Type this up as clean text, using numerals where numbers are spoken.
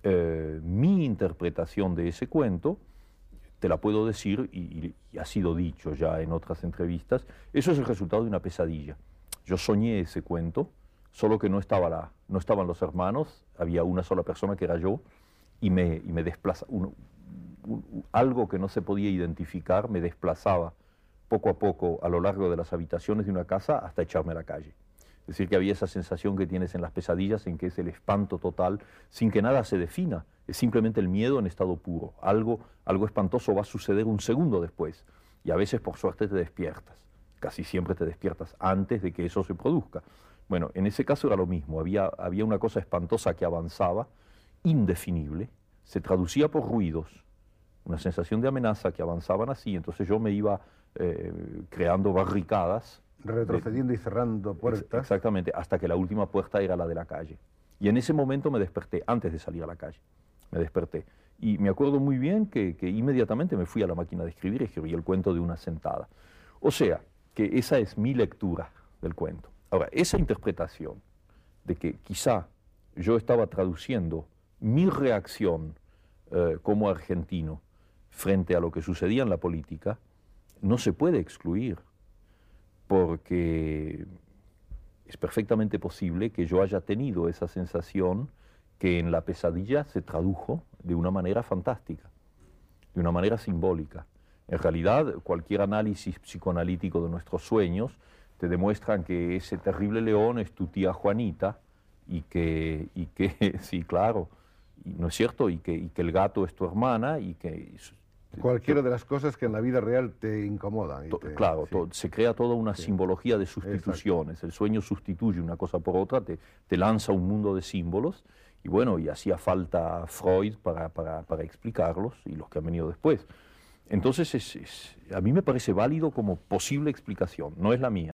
Mi interpretación de ese cuento, te la puedo decir, y ha sido dicho ya en otras entrevistas, eso es el resultado de una pesadilla. Yo soñé ese cuento, solo que no estaban los hermanos, había una sola persona que era yo, y me desplaza, algo que no se podía identificar me desplazaba poco a poco a lo largo de las habitaciones de una casa hasta echarme a la calle. Es decir, que había esa sensación que tienes en las pesadillas, en que es el espanto total, sin que nada se defina, es simplemente el miedo en estado puro. Algo espantoso va a suceder un segundo después, y a veces por suerte te despiertas. Casi siempre te despiertas antes de que eso se produzca. Bueno, en ese caso era lo mismo, había una cosa espantosa que avanzaba, indefinible, se traducía por ruidos, una sensación de amenaza que avanzaban así, entonces yo me iba creando barricadas. Retrocediendo y cerrando puertas. Exactamente, hasta que la última puerta era la de la calle. Y en ese momento me desperté, antes de salir a la calle, me desperté. Y me acuerdo muy bien que inmediatamente me fui a la máquina de escribir y escribí el cuento de una sentada. O sea, que esa es mi lectura del cuento. Ahora, esa interpretación de que quizá yo estaba traduciendo mi reacción como argentino frente a lo que sucedía en la política, no se puede excluir, porque es perfectamente posible que yo haya tenido esa sensación que en la pesadilla se tradujo de una manera fantástica, de una manera simbólica. En realidad, cualquier análisis psicoanalítico de nuestros sueños te demuestran que ese terrible león es tu tía Juanita y que sí, claro, ¿no es cierto? Y que el gato es tu hermana y que... Cualquiera de las cosas que en la vida real te incomodan. Claro, sí. Se crea toda una simbología de sustituciones. Exacto. El sueño sustituye una cosa por otra, te lanza un mundo de símbolos, y bueno, y hacía falta Freud para explicarlos, y los que han venido después. Entonces, a mí me parece válido como posible explicación, no es la mía.